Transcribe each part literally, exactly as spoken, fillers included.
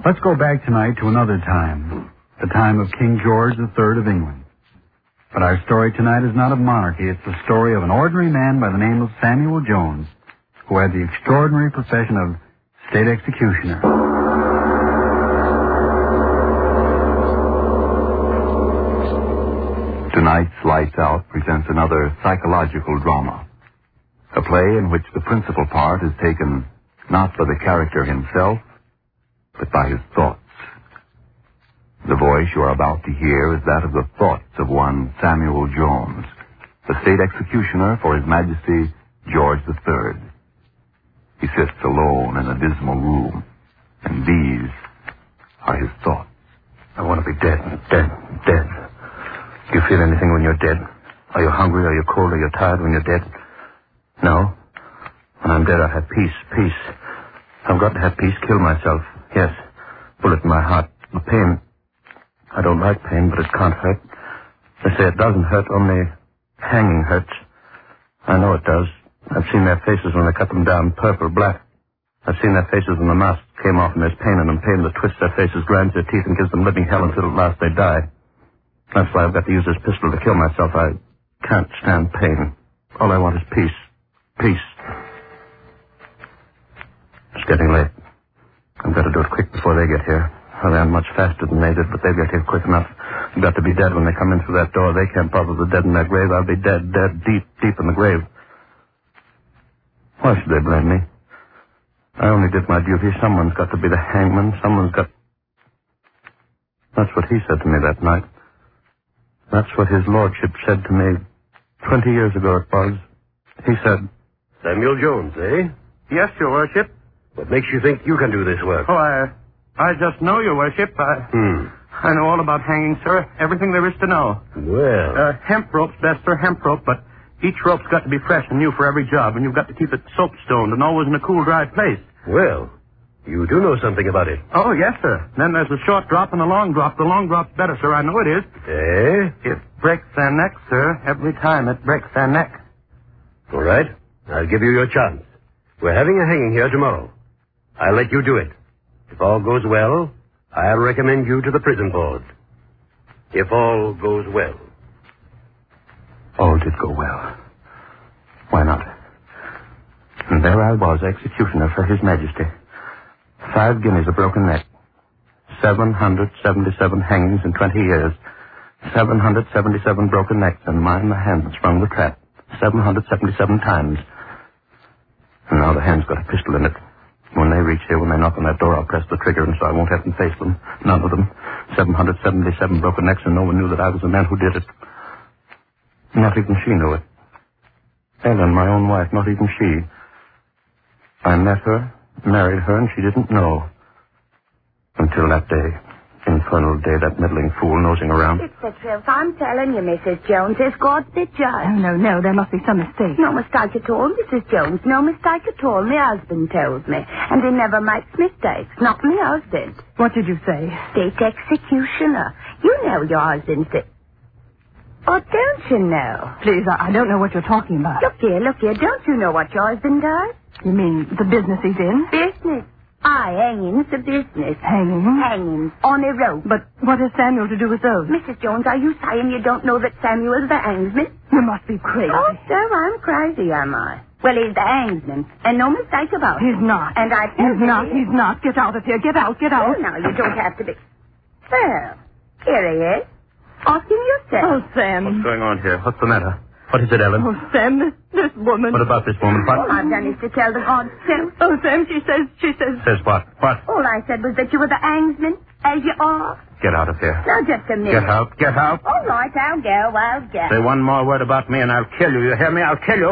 Let's go back tonight to another time, the time of King George the Third of England. But our story tonight is not of monarchy. It's the story of an ordinary man by the name of Samuel Jones, who had the extraordinary profession of state executioner. Tonight's Lights Out presents another psychological drama. A play in which the principal part is taken not by the character himself, but by his thoughts. The voice you are about to hear is that of the thoughts of one Samuel Jones, the state executioner for His Majesty George the Third. He sits alone in a dismal room, and these are his thoughts. I want to be dead, dead, dead. Do you feel anything when you're dead? Are you hungry? Are you cold? Are you tired when you're dead? No. When I'm dead, I have peace, peace. I've got to have peace, kill myself. Yes. Bullet in my heart. The pain. I don't like pain, but it can't hurt. They say it doesn't hurt, only hanging hurts. I know it does. I've seen their faces when they cut them down, purple, black. I've seen their faces when the mask came off and there's pain in them, pain that twists their faces, grinds their teeth, and gives them living hell until at last they die. That's why I've got to use this pistol to kill myself. I can't stand pain. All I want is peace. Peace. It's getting late. I've got to do it quick before they get here. Well, they aren't much faster than they did, but they'll get here quick enough. I've got to be dead when they come in through that door. They can't probably dead in their grave. I'll be dead, dead, deep, deep in the grave. Why should they blame me? I only did my duty. Someone's got to be the hangman. Someone's got... That's what he said to me that night. That's what his lordship said to me twenty years ago it was. He said... Samuel Jones, eh? Yes, your worship. What makes you think you can do this work? Oh, I... I just know, your worship. I... Hmm. I know all about hanging, sir. Everything there is to know. Well... Uh, hemp rope's best, sir, hemp rope, but each rope's got to be fresh and new for every job, and you've got to keep it soap-stoned and always in a cool, dry place. Well, you do know something about it. Oh, yes, sir. Then there's the short drop and the long drop. The long drop's better, sir. I know it is. Eh? It breaks their neck, sir. Every time it breaks their neck. All right. I'll give you your chance. We're having a hanging here tomorrow. I'll let you do it. If all goes well, I'll recommend you to the prison board. If all goes well. All did go well. Why not? And there I was, executioner for His Majesty. Five guineas a broken neck. Seven hundred seventy-seven hangings in twenty years. Seven hundred seventy-seven broken necks, and mine the hand that sprung the trap. Seven hundred seventy-seven times. And now the hand's got a pistol in it. When they reach here, when they knock on that door, I'll press the trigger, and so I won't have to face them. None of them. Seven hundred seventy-seven broken necks, and no one knew that I was the man who did it. Not even she knew it. Ellen, my own wife, not even she. I met her, married her, and she didn't know. Until that day. Infernal day, that meddling fool nosing around. It's the truth. I'm telling you, Missus Jones. There's God's the judge. No, no, no. There must be some mistake. No mistake at all, Missus Jones. No mistake at all. My husband tells me. And he never makes mistakes. Not my husband. What did you say? State executioner. You know your husband's the... Oh, don't you know? Please, I, I don't know what you're talking about. Look here, look here. Don't you know what your husband does? You mean the business he's in? Business. Aye, hanging's a business. Hanging? Hanging. On a rope. But what has Samuel to do with those? Missus Jones, are you saying you don't know that Samuel's the hangsman? You must be crazy. Oh, so I'm crazy, am I? Well, he's the hangsman, and no mistake about it. He's not. And I tell He's you... not, he's not. Get out of here. Get out, get out. Oh, now, you don't have to be... Well, here he is. Ask him yourself. Oh, Sam. What's going on here? What's the matter? What is it, Ellen? Oh, Sam, this, this woman. What about this woman? What? All I've done is to tell the God's truth. Oh, Sam, she says, she says... Says what? What? All I said was that you were the hangsman, as you are. Get out of here. Now, just a minute. Get out. Get out. All right, I'll go, I'll go. Say one more word about me and I'll kill you. You hear me? I'll kill you.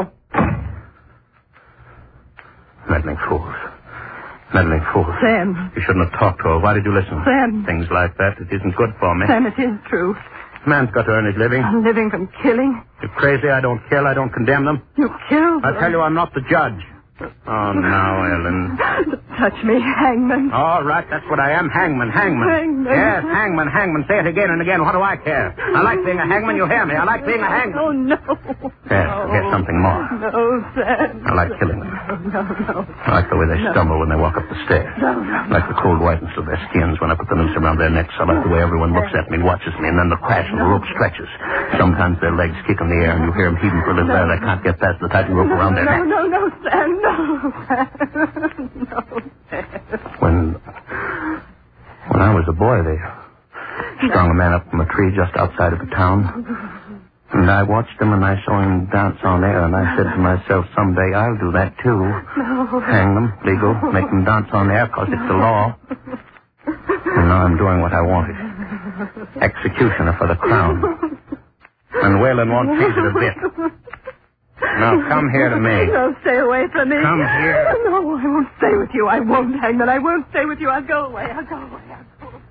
Meddling fools. Meddling fools. Sam. You shouldn't have talked to her. Why did you listen? Sam. Things like that. It isn't good for me. Sam, it is true. Man's got to earn his living. I'm living from killing. You're crazy. I don't kill. I don't condemn them. You killed I her. tell you, I'm not the judge. Oh, now, Ellen. Touch me, hangman. All right, that's what I am. Hangman, hangman. Hangman. Yes, hangman, hangman. Say it again and again. What do I care? I like being a hangman. You hear me? I like being a hangman. Oh, no. Yes, no. here's something more. No, Sam. I like killing them. No, no, no. I like the way they no. stumble when they walk up the stairs. No, no, I like the cold whiteness of their skins when I put the noose around their necks. I like the way everyone looks at me and watches me, and then the crash and the rope stretches. Sometimes their legs kick in the air, and you hear them heaving for a little while. They can't get past the tight rope around their no, necks. No, no, no, Sam, no, Sam. No, Sam. When, when I was a boy, they strung a man up from a tree just outside of the town. And I watched him, and I saw him dance on air, and I said to myself, someday I'll do that, too. No. Hang them, legal, make them dance on air, because it's the law. And now I'm doing what I wanted. Executioner for the crown. And Whalen won't change it a bit. Now, come here to me. No, stay away from me. Come here. No, I won't stay with you. I won't, Hangman. I won't stay with you. I'll go away. I'll go away. I'll go away.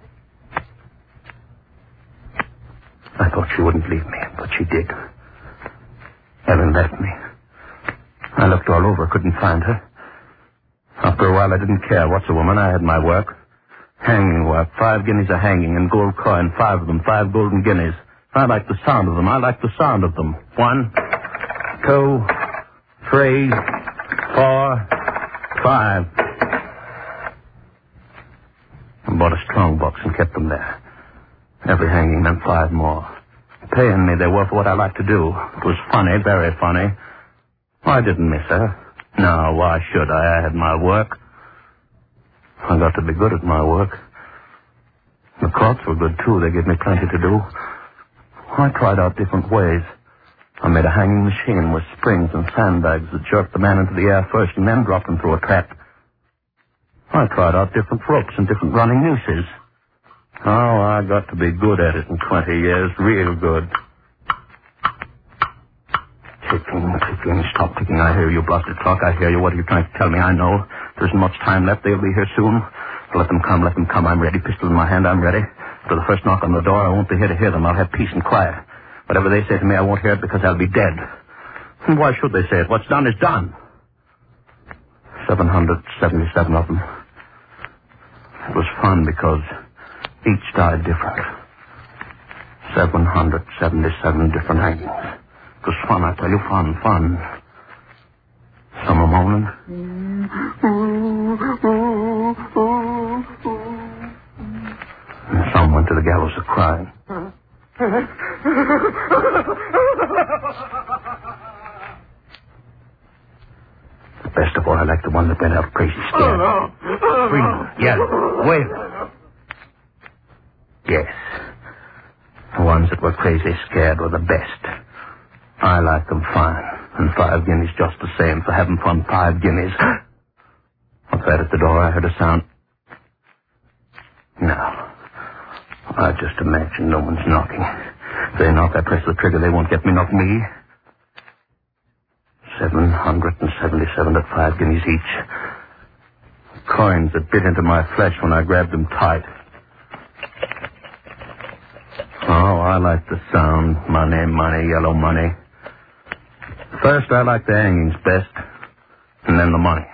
I thought she wouldn't leave me, but she did. Ellen left me. I looked all over, couldn't find her. After a while, I didn't care. What's a woman? I had my work. Hanging work. Five guineas a hanging and gold coin. Five of them. Five golden guineas. I like the sound of them. I like the sound of them. One, two, three, four, five. I bought a strong box and kept them there. Every hanging meant five more. Paying me they were for what I liked to do. It was funny, very funny. I didn't miss her. No, why should I? I had my work. I got to be good at my work. The courts were good, too. They gave me plenty to do. I tried out different ways. I made a hanging machine with springs and sandbags that jerked the man into the air first and then dropped him through a trap. I tried out different ropes and different running nooses. Oh, I got to be good at it in twenty years. Real good. Ticking, ticking. Stop ticking. I hear you, blasted clock. I hear you. What are you trying to tell me? I know. There isn't much time left. They'll be here soon. Let them come. Let them come. I'm ready. Pistol in my hand. I'm ready. After the first knock on the door, I won't be here to hear them. I'll have peace and quiet. Whatever they say to me, I won't hear it because I'll be dead. And why should they say it? What's done is done. seven hundred seventy-seven of them. It was fun because each died different. seven hundred seventy-seven different hangings. It was fun, I tell you. Fun, fun. Some are moaning. And some went to the gallows a crying. The best of all, I like the one that went out crazy scared. Screaming, yelling, wailing. Yes. The ones that were crazy scared were the best. I like them fine. And five guineas just the same for having fun. Five guineas. What's that at the door? I heard a sound. No. I just imagine no one's knocking. If they knock, I press the trigger. They won't get me, not me. Seven hundred and seventy-seven at five guineas each. Coins that bit into my flesh when I grabbed them tight. Oh, I like the sound. Money, money, yellow money. First, I like the hangings best, and then the money.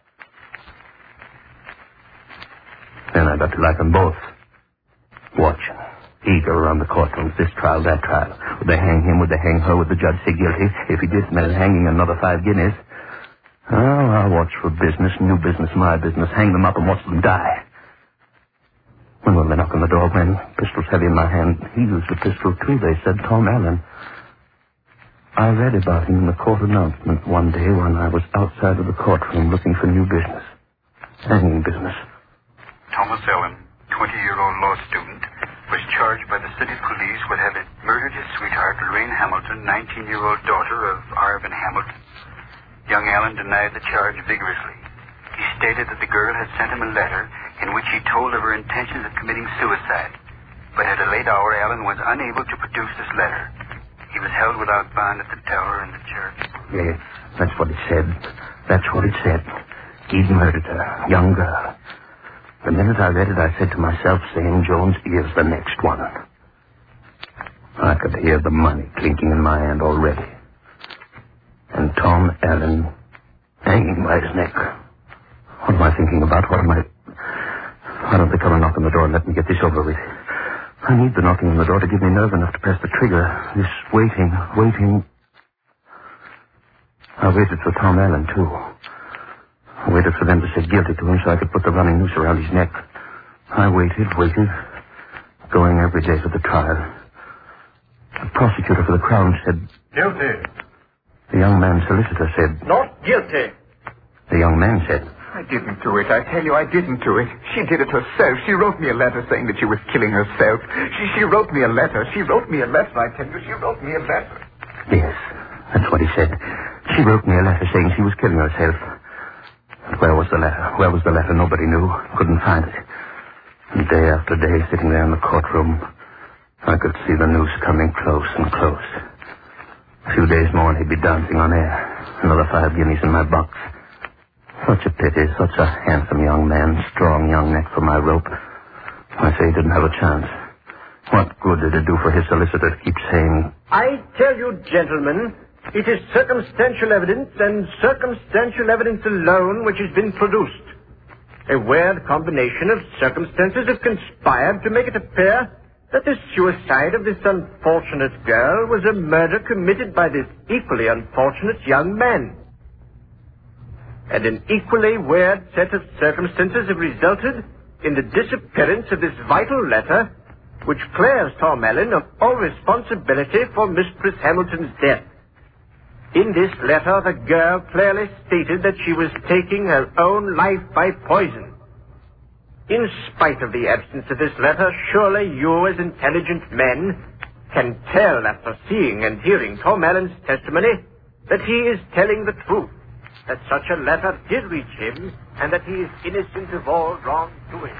Then I got to like them both. Watching, eager around the courtrooms, this trial, that trial. Would they hang him? Would they hang her? Would the judge say guilty? If he did, meant hanging another five guineas. Oh, I'll watch for business, new business, my business. Hang them up and watch them die. When will they knock on the door? When? Pistol's heavy in my hand. He used a pistol, too, they said. Tom Allen. I read about him in the court announcement one day when I was outside of the courtroom looking for new business. Hanging business. Thomas Allen, twenty-year-old law student, was charged by the city police with having murdered his sweetheart, Lorraine Hamilton, nineteen-year-old daughter of Arvin Hamilton. Young Allen denied the charge vigorously. He stated that the girl had sent him a letter in which he told of her intentions of committing suicide. But at a late hour, Allen was unable to produce this letter. He was held without bond at the tower in the church. Yes, that's what he said. That's what he said. He'd murdered her, young girl. The minute I read it, I said to myself, Sam Jones is the next one. I could hear the money clinking in my hand already. And Tom Allen hanging by his neck. What am I thinking about? What am I... Why don't they come and knock on the door and let me get this over with? I need the knocking on the door to give me nerve enough to press the trigger. This waiting, waiting... I waited for Tom Allen, too. I waited for them to say guilty to him so I could put the running noose around his neck. I waited, waited, going every day for the trial. The prosecutor for the Crown said... Guilty. The young man's solicitor said... Not guilty. The young man said... I didn't do it. I tell you, I didn't do it. She did it herself. She wrote me a letter saying that she was killing herself. She, she wrote me a letter. She wrote me a letter, I tell you. She wrote me a letter. Yes, that's what he said. She wrote me a letter saying she was killing herself. But where was the letter? Where was the letter? Nobody knew. Couldn't find it. And day after day, sitting there in the courtroom, I could see the noose coming close and close. A few days more and he'd be dancing on air. Another five guineas in my box. Such a pity, such a handsome young man, strong young neck for my rope. I say he didn't have a chance. What good did it do for his solicitor to keep saying... I tell you, gentlemen, it is circumstantial evidence and circumstantial evidence alone which has been produced. A weird combination of circumstances have conspired to make it appear that the suicide of this unfortunate girl was a murder committed by this equally unfortunate young man. And an equally weird set of circumstances have resulted in the disappearance of this vital letter, which clears Tom Allen of all responsibility for Mistress Hamilton's death. In this letter, the girl clearly stated that she was taking her own life by poison. In spite of the absence of this letter, surely you, as intelligent men, can tell after seeing and hearing Tom Allen's testimony that he is telling the truth, that such a letter did reach him, and that he is innocent of all wrongdoing.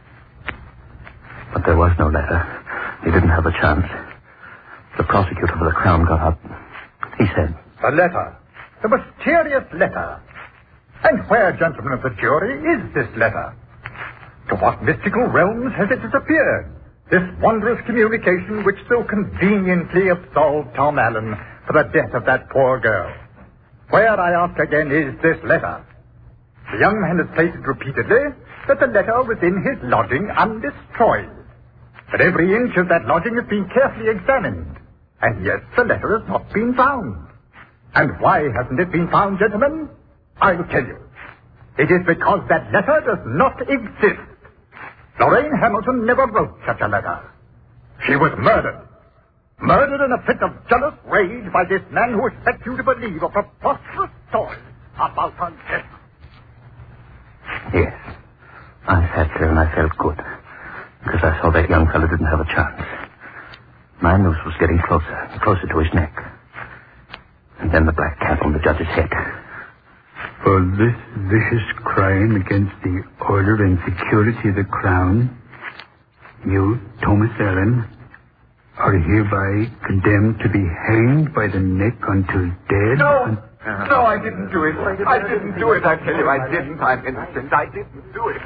But there was no letter. He didn't have a chance. The prosecutor for the Crown got up. He said... The letter. The mysterious letter. And where, gentlemen of the jury, is this letter? To what mystical realms has it disappeared? This wondrous communication which so conveniently absolved Tom Allen for the death of that poor girl. Where, I ask again, is this letter? The young man has stated repeatedly that the letter was in his lodging undestroyed. But every inch of that lodging has been carefully examined. And yet the letter has not been found. And why hasn't it been found, gentlemen? I will tell you. It is because that letter does not exist. Lorraine Hamilton never wrote such a letter. She was murdered. Murdered in a fit of jealous rage by this man who expects you to believe a preposterous story about her death. Yes. I sat there and I felt good, because I saw that young fellow didn't have a chance. My noose was getting closer and closer to his neck. And then the black cap on the judge's head. For this vicious crime against the order and security of the Crown, you, Thomas Allen, are hereby condemned to be hanged by the neck until dead. No! And... No, I didn't do it. I didn't do it. I tell you, I didn't. I'm innocent. I didn't do it.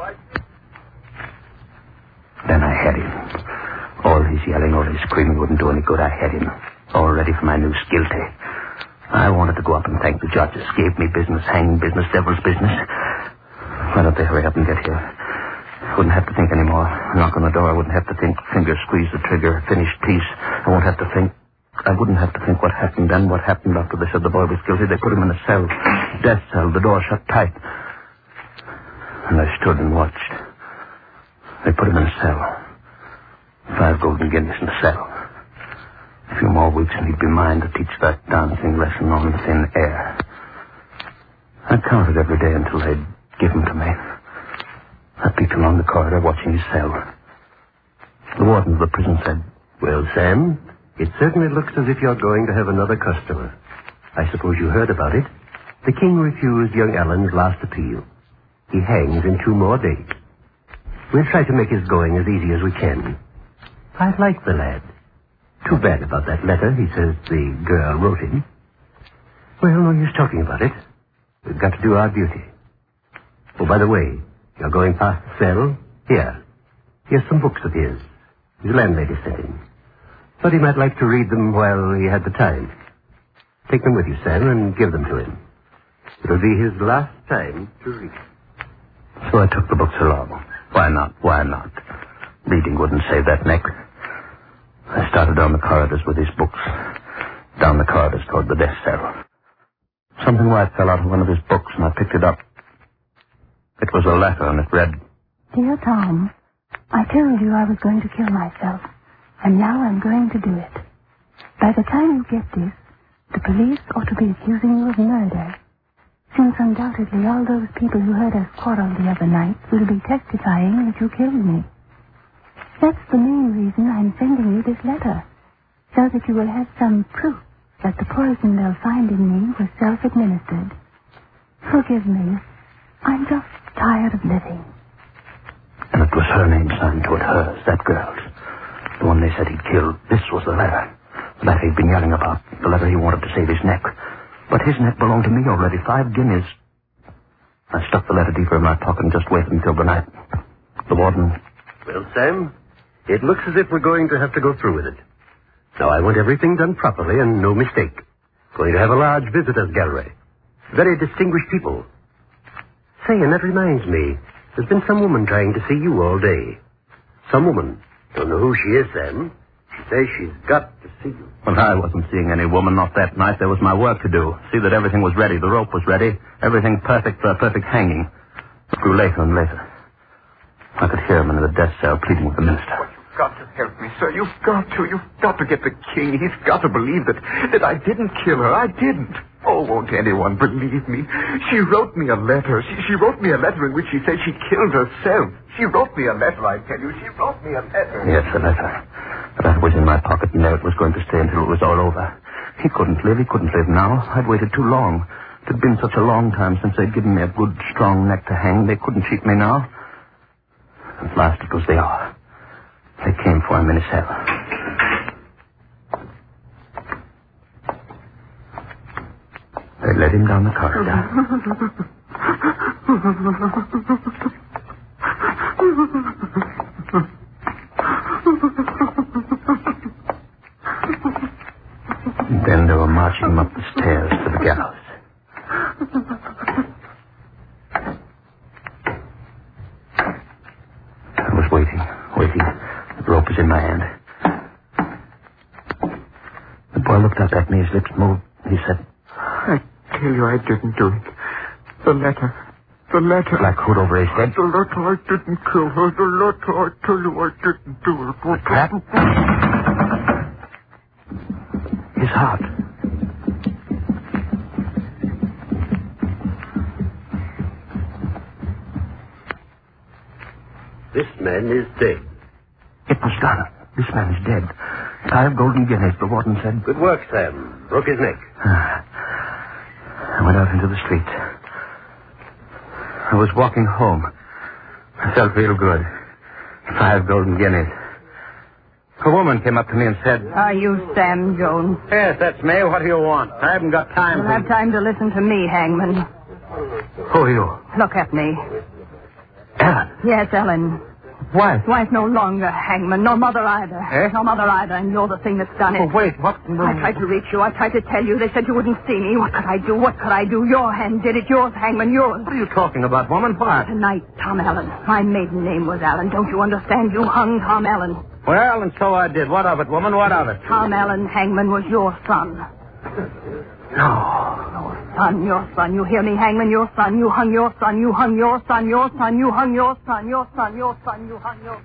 Then I had him. All his yelling, all his screaming wouldn't do any good. I had him. All ready for my noose, guilty. I wanted to go up and thank the judges. Gave me business, hanging business, devil's business. Why don't they hurry up and get here? I wouldn't have to think anymore. Knock on the door. I wouldn't have to think. Finger squeeze the trigger. Finished piece. I won't have to think. I wouldn't have to think what happened then, what happened after they said the boy was guilty. They put him in a cell. Death cell. The door shut tight. And I stood and watched. They put him in a cell. Five golden guineas in the cell. A few more weeks and he'd be mine to teach that dancing lesson on thin air. I counted every day until they'd give him to me. I peeked along the corridor watching his cell. The warden of the prison said, "Well, Sam, it certainly looks as if you're going to have another customer. I suppose you heard about it. The king refused young Allen's last appeal. He hangs in two more days. We'll try to make his going as easy as we can. I like the lad. Too bad about that letter he says the girl wrote him. Well, no use talking about it. We've got to do our duty. Oh, by the way, you're going past the cell? Here. Here's some books of his. His landlady sent him. Thought he might like to read them while he had the time. Take them with you, Sam, and give them to him. It'll be his last time to read. So I took the books along. Why not? Why not? Reading wouldn't save that neck. I started down the corridors with his books. Down the corridors toward the death cell. Something white fell out of one of his books, and I picked it up. It was a letter, and it read, Dear Tom, I told you I was going to kill myself, and now I'm going to do it. By the time you get this, the police ought to be accusing you of murder, since undoubtedly all those people who heard us quarrel the other night will be testifying that you killed me. That's the main reason I'm sending you this letter, so that you will have some proof that the poison they'll find in me was self-administered. Forgive me. I'm just tired of living. And it was her name signed to it, hers, that girl's. The one they said he'd killed. This was the letter. The letter he'd been yelling about. The letter he wanted to save his neck. But his neck belonged to me already. Five guineas. I stuck the letter deeper in my pocket and just waited until the night. The warden... Well, Sam, it looks as if we're going to have to go through with it. Now, I want everything done properly and no mistake. Going to have a large visitors gallery. Very distinguished people. Say, and that reminds me, there's been some woman trying to see you all day. Some woman. Don't know who she is, Sam. She says she's got to see you. Well, I wasn't seeing any woman, not that night. There was my work to do. See that everything was ready. The rope was ready. Everything perfect for a perfect hanging. It grew later and later. I could hear him in the death cell pleading with the minister. You've got to help me, sir. You've got to. You've got to get the king. He's got to believe that, that I didn't kill her. I didn't. Oh, won't anyone believe me? She wrote me a letter. She, she wrote me a letter in which she said she killed herself. She wrote me a letter, I tell you. She wrote me a letter. Yes, a letter. The letter was in my pocket, and there it was going to stay until it was all over. He couldn't live. He couldn't live now. I'd waited too long. It had been such a long time since they'd given me a good, strong neck to hang. They couldn't cheat me now. At last it was the hour. They came for him in his cell. They led him down the corridor. And then they were marching him up the stairs to the gallows. I was waiting, waiting. The rope was in my hand. The boy looked up at me. His lips moved. He said, I tell you I didn't do it. The letter. The letter. Black hood over his head. The letter, I didn't kill her. The letter, I tell you I didn't do it. The trap. His heart. This man is dead. It was done. This man is dead. Five golden guineas, the warden said. Good work, Sam. Broke his neck. I went out into the street. I was walking home. I felt real good. Five golden guineas. A woman came up to me and said... Are you Sam Jones? Yes, that's me. What do you want? I haven't got time You'll for... have time to listen to me, Hangman. Who are you? Look at me. Ellen. Yes, Ellen. Wife? Wife no longer, Hangman. No mother either. Eh? No mother either, and you're the thing that's done it. Oh, wait, what? I tried to reach you. I tried to tell you. They said you wouldn't see me. What could I do? What could I do? Your hand did it. Yours, Hangman, yours. What are you talking about, woman? What? Tonight, Tom Allen. My maiden name was Allen. Don't you understand? You hung Tom Allen. Well, and so I did. What of it, woman? What of it? Tom Allen, Hangman, was your son. No. Your son, your son. You hear me, Hangman? Your son. You hung your son. You hung your son. Your son. You hung your son. Your son. Your son. You hung your son.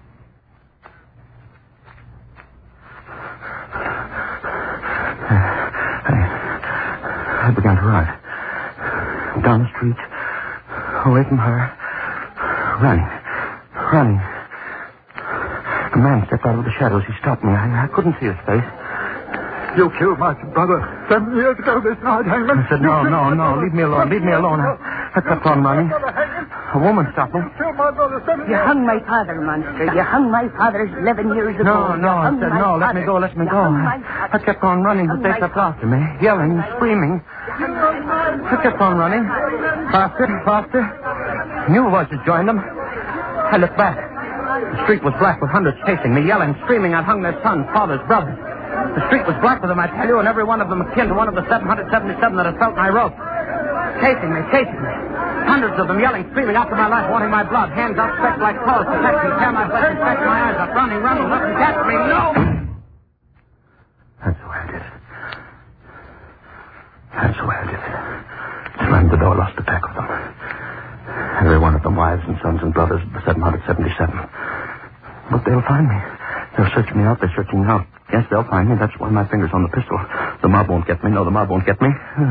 I, I began to run. Down the street. Away from her. Running. Running. A man stepped out of the shadows. He stopped me. I, I couldn't see his face. You killed my brother seven years ago this night, Hangman. I said, no, no, no. Leave me alone. Leave me alone. I, I kept on running. A woman stopped me. You killed my brother seven You years hung my father, monster. You hung my father eleven years ago. No, no. I said, no. Let me go. Let me go. I, I kept on running, but they kept after me, yelling, screaming. I kept on running. Faster, faster. New voices joined them. I looked back. The street was black with hundreds chasing me, yelling, screaming. I'd hung their sons, fathers, brothers. The street was black with them, I tell you, and every one of them akin to one of the seven hundred seventy-seven that had felt my rope. Chasing me, chasing me. Hundreds of them yelling, screaming after my life, wanting my blood. Hands outstretched like claws, protect me, tear my flesh and stretch my eyes up. Running, running, nothing catch me, no! That's the way I did it. That's the way I did it. Slammed the door, lost the pack of them. Every one of them wives and sons and brothers of the seven seventy-seven. But they'll find me. They'll search me out. They're searching me out. Yes, they'll find me. That's why my finger's on the pistol. The mob won't get me. No, the mob won't get me.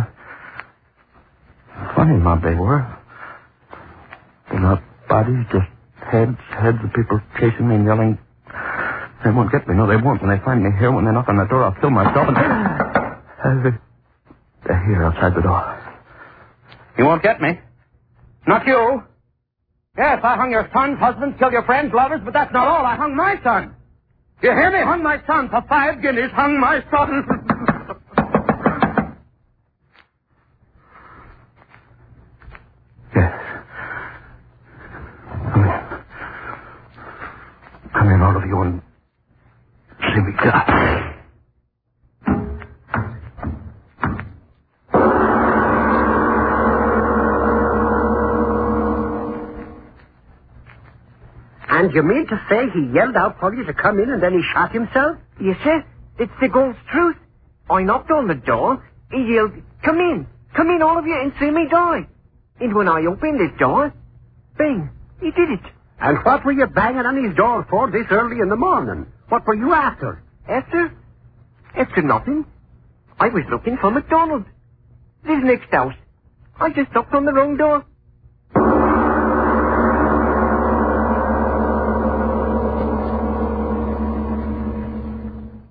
Funny mob they were. They're not bodies, just heads, heads of people chasing me and yelling. They won't get me. No, they won't. When they find me here, when they knock on the door, I'll kill myself and... Uh, they're here outside the door. You won't get me. Not you. Yes, I hung your sons, husbands, killed your friends, lovers, but that's not all. I hung my son. You hear me? Hung my son for five guineas. Hung my son. Yes. Come in. Come in, all of you, and see me die. And you mean to say he yelled out for you to come in and then he shot himself? Yes, sir. It's the God's truth. I knocked on the door. He yelled, come in. Come in, all of you, and see me die. And when I opened the door, bang, he did it. And what were you banging on his door for this early in the morning? What were you after? After? After nothing. I was looking for MacDonald. This next house. I just knocked on the wrong door.